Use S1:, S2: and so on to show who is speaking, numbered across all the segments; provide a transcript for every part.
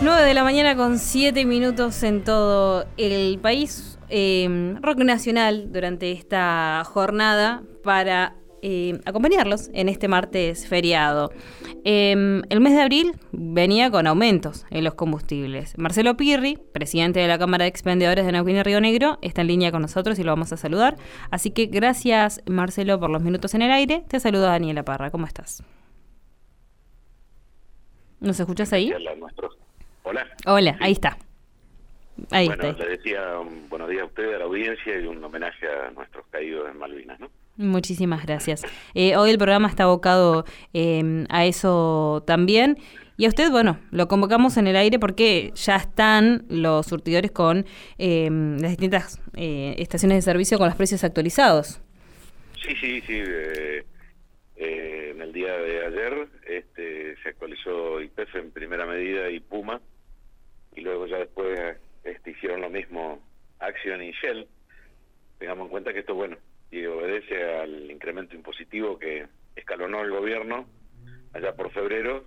S1: 9 de la mañana con 7 minutos en todo el país. Rock nacional durante esta jornada para acompañarlos en este martes feriado. El mes de abril venía con aumentos en los combustibles. Marcelo Pirri, presidente de la Cámara de Expendedores de Neuquén y Río Negro, está en línea con nosotros y lo vamos a saludar. Así que gracias, Marcelo, por los minutos en el aire. Te saluda Daniela Parra. ¿Cómo estás? ¿Nos escuchás ahí?
S2: Hola.
S1: Hola,
S2: sí.
S1: Ahí está. Ahí
S2: bueno,
S1: está.
S2: le decía buenos días a usted, a la audiencia, y un homenaje a nuestros caídos en Malvinas, ¿no?
S1: Muchísimas gracias. Hoy el programa está abocado a eso también. Y a usted, bueno, lo convocamos en el aire porque ya están los surtidores con las distintas estaciones de servicio con los precios actualizados.
S2: Sí. En el día de ayer se actualizó YPF en primera medida y Puma, y luego ya después hicieron lo mismo Action y Shell. Tengamos en cuenta que esto, bueno, y obedece al incremento impositivo que escalonó el gobierno allá por febrero,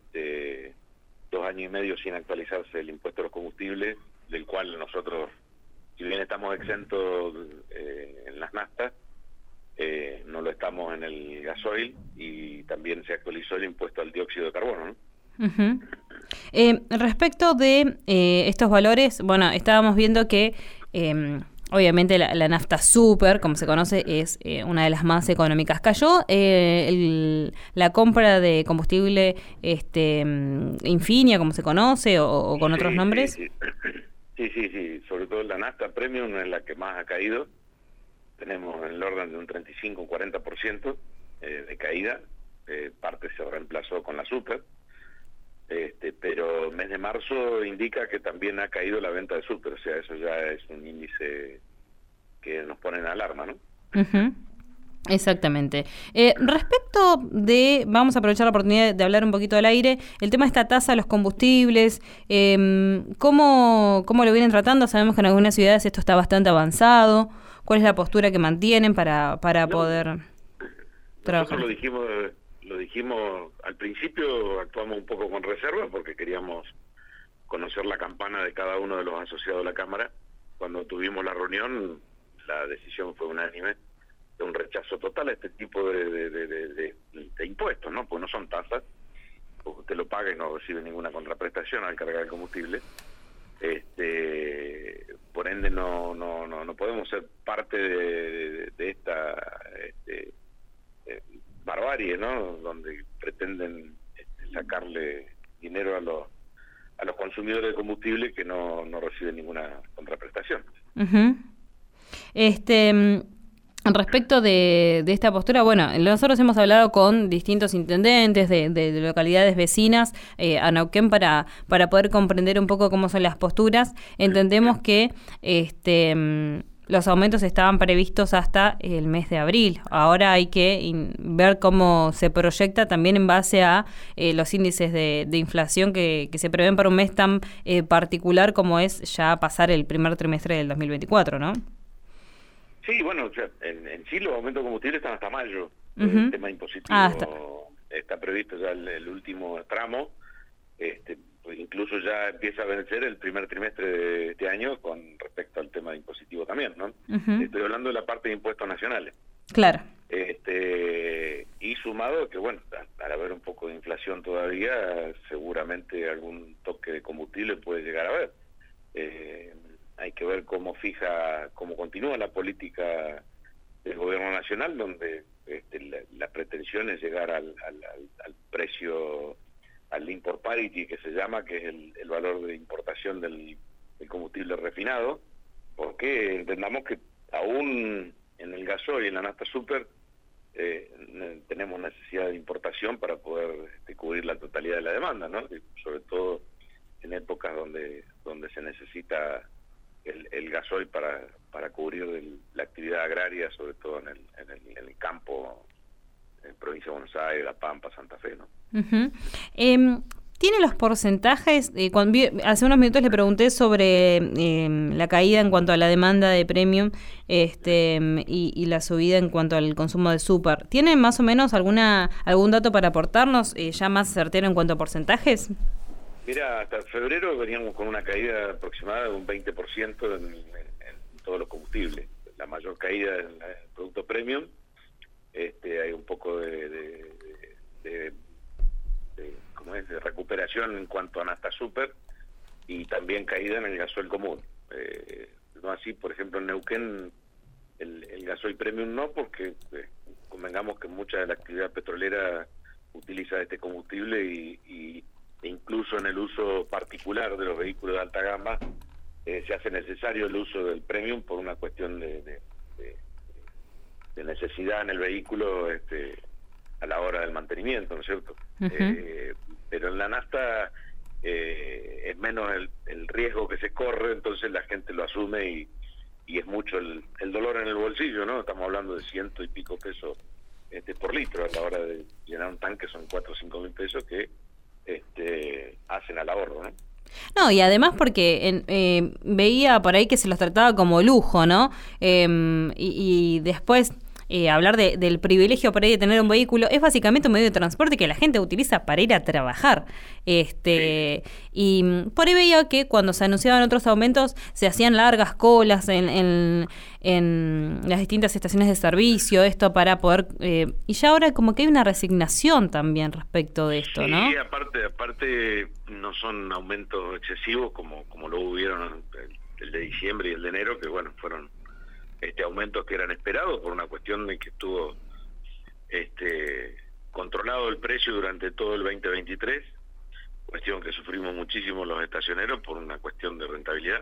S2: 2 años y medio sin actualizarse el impuesto a los combustibles, del cual nosotros, si bien estamos exentos en las naftas, no lo estamos en el gasoil, y también se actualizó el impuesto al dióxido de carbono, ¿no?
S1: Uh-huh. Respecto de estos valores, bueno, estábamos viendo que obviamente la nafta super, como se conoce, es una de las más económicas. ¿Cayó la compra de combustible Infinia, como se conoce, o con otros nombres?
S2: Sí, sobre todo la nafta premium es la que más ha caído. Tenemos en el orden de un 35-40% de caída. Parte se reemplazó con la super. Pero el mes de marzo indica que también ha caído la venta de super, o sea, eso ya es un índice que nos pone en alarma, ¿no?
S1: Uh-huh. Exactamente. Respecto de, vamos a aprovechar la oportunidad de hablar un poquito al aire, el tema de esta tasa de los combustibles, ¿cómo lo vienen tratando? Sabemos que en algunas ciudades esto está bastante avanzado. ¿Cuál es la postura que mantienen para poder trabajar?
S2: Nosotros lo dijimos al principio, actuamos un poco con reserva porque queríamos conocer la campana de cada uno de los asociados de la Cámara. Cuando tuvimos la reunión, la decisión fue unánime de un rechazo total a este tipo de impuestos, ¿no? Pues no son tasas, porque usted lo paga y no recibe ninguna contraprestación al cargar el combustible. Por ende no podemos ser parte de esta barbarie, ¿no? Donde pretenden sacarle dinero a los consumidores de combustible que no reciben ninguna contraprestación.
S1: Uh-huh. Respecto de esta postura, bueno, nosotros hemos hablado con distintos intendentes de localidades vecinas a Neuquén para poder comprender un poco cómo son las posturas. Entendemos que los aumentos estaban previstos hasta el mes de abril. Ahora hay que ver cómo se proyecta también en base a los índices de inflación que se prevén para un mes tan particular como es ya pasar el primer trimestre del 2024, ¿no?
S2: Sí, bueno, o sea, en sí los aumentos de combustible están hasta mayo.
S1: Uh-huh.
S2: El tema impositivo está previsto ya el último tramo. Incluso ya empieza a vencer el primer trimestre de este año con respecto al tema de impositivo también, ¿no?
S1: Uh-huh.
S2: Estoy hablando de la parte de impuestos nacionales.
S1: Claro.
S2: Y sumado que, bueno, al haber un poco de inflación todavía, seguramente algún toque de combustible puede llegar a haber. Hay que ver cómo continúa la política del gobierno nacional, donde la pretensión es llegar al precio, al import parity, que se llama, que es el valor de importación del combustible refinado, porque entendamos que aún en el gasoil y en la nafta super tenemos necesidad de importación para poder cubrir la totalidad de la demanda, ¿no? Sobre todo en épocas donde se necesita el gasoil para cubrir la actividad agraria, sobre todo en el campo, en provincia de Buenos Aires, La Pampa, Santa Fe, ¿no?
S1: Uh-huh. ¿Tiene los porcentajes? Hace unos minutos le pregunté sobre la caída en cuanto a la demanda de premium y la subida en cuanto al consumo de super. ¿Tiene más o menos algún dato para aportarnos ya más certero en cuanto a porcentajes?
S2: Mira, hasta febrero veníamos con una caída aproximada de un 20% en todos los combustibles. La mayor caída en el producto premium. Hay un poco de ¿cómo es? De recuperación en cuanto a nafta super y también caída en el gasoil común. No así, por ejemplo, en Neuquén el gasoil premium no, porque convengamos que mucha de la actividad petrolera utiliza este combustible e incluso en el uso particular de los vehículos de alta gama se hace necesario el uso del premium por una cuestión de necesidad en el vehículo a la hora del mantenimiento, ¿no es cierto? Pero en la nafta es menos el riesgo que se corre, entonces la gente lo asume y es mucho el dolor en el bolsillo, ¿no? Estamos hablando de 100 y pico pesos por litro. A la hora de llenar un tanque son 4 o 5 mil pesos que hacen al ahorro, ¿no?
S1: No, y además porque veía por ahí que se los trataba como lujo, ¿no? Y después hablar del privilegio por ahí de tener un vehículo, es básicamente un medio de transporte que la gente utiliza para ir a trabajar. Y por ahí veía que cuando se anunciaban otros aumentos se hacían largas colas en las distintas estaciones de servicio, esto para poder... y ya ahora como que hay una resignación también respecto de esto, ¿no?
S2: Sí, aparte no son aumentos excesivos como lo hubieron el de diciembre y el de enero, que bueno, fueron aumentos que eran esperados por una cuestión de que estuvo controlado el precio durante todo el 2023, cuestión que sufrimos muchísimo los estacioneros por una cuestión de rentabilidad.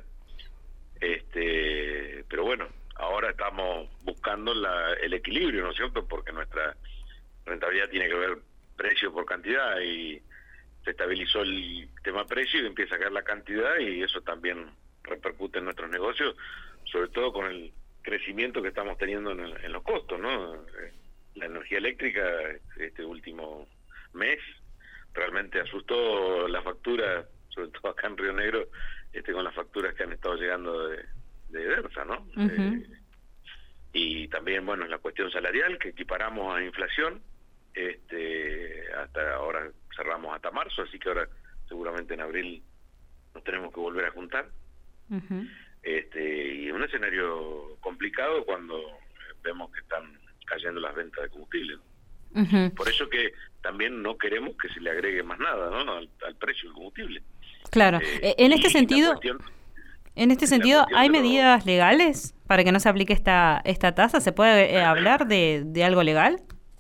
S2: Pero bueno, ahora estamos buscando el equilibrio, ¿no es cierto? Porque nuestra rentabilidad tiene que ver precio por cantidad y se estabilizó el tema precio y empieza a caer la cantidad y eso también repercute en nuestros negocios, sobre todo con el crecimiento que estamos teniendo en los costos, ¿no? La energía eléctrica este último mes realmente asustó la factura, sobre todo acá en Río Negro, con las facturas que han estado llegando de Versa, ¿no? Y también, bueno, la cuestión salarial que equiparamos a inflación, hasta ahora cerramos hasta marzo, así que ahora seguramente en abril nos tenemos que volver a juntar. Y un escenario complicado cuando vemos que están cayendo las ventas de combustible. Por eso que también no queremos que se le agregue más nada, ¿no? al precio del combustible.
S1: Claro. En este sentido, ¿hay medidas legales para que no se aplique esta tasa? ¿Se puede hablar de algo legal?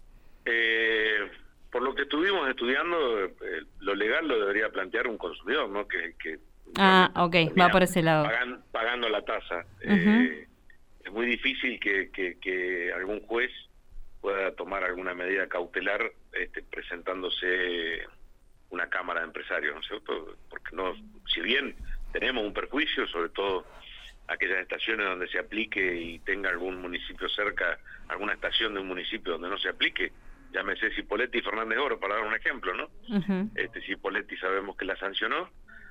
S2: Por lo que estuvimos estudiando, lo legal lo debería plantear un consumidor, ¿no? Que
S1: va por ese lado.
S2: Pagando la tasa. Es muy difícil que algún juez pueda tomar alguna medida cautelar presentándose una cámara de empresarios, ¿no es cierto? Porque si bien tenemos un perjuicio, sobre todo aquellas estaciones donde se aplique y tenga algún municipio cerca, alguna estación de un municipio donde no se aplique, llámese Cipolletti y Fernández Oro, para dar un ejemplo, ¿no? Cipolletti sabemos que la sancionó,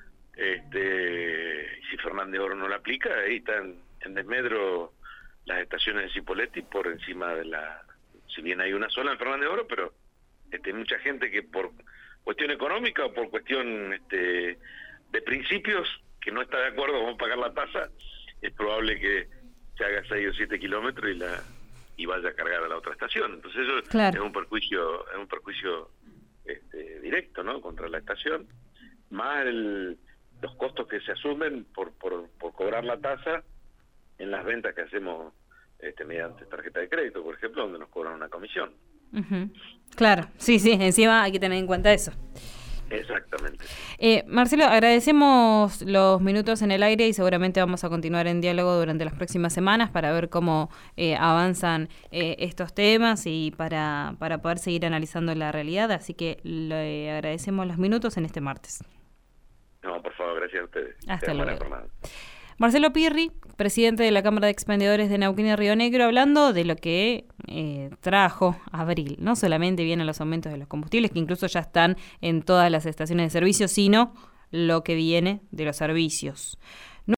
S2: si Fernández Oro no la aplica, ahí están en desmedro las estaciones de Cipolletti por encima de si bien hay una sola en Fernández Oro, pero hay mucha gente que por cuestión económica o por cuestión de principios que no está de acuerdo con pagar la tasa, es probable que se haga 6 o 7 kilómetros y vaya a cargar a la otra estación. Entonces eso claro. es un perjuicio directo, ¿no? Contra la estación, más los costos que se asumen por cobrar la tasa en las ventas que hacemos mediante tarjeta de crédito, por ejemplo, donde nos cobran una comisión.
S1: Claro, sí, encima hay que tener en cuenta eso.
S2: Exactamente.
S1: Marcelo, agradecemos los minutos en el aire y seguramente vamos a continuar en diálogo durante las próximas semanas para ver cómo avanzan estos temas y para poder seguir analizando la realidad, así que le agradecemos los minutos en este martes.
S2: No, por favor, gracias a ustedes.
S1: Hasta luego. Marcelo Pirri, presidente de la Cámara de Expendedores de Neuquén y Río Negro, hablando de lo que trajo abril. No solamente vienen los aumentos de los combustibles, que incluso ya están en todas las estaciones de servicio, sino lo que viene de los servicios.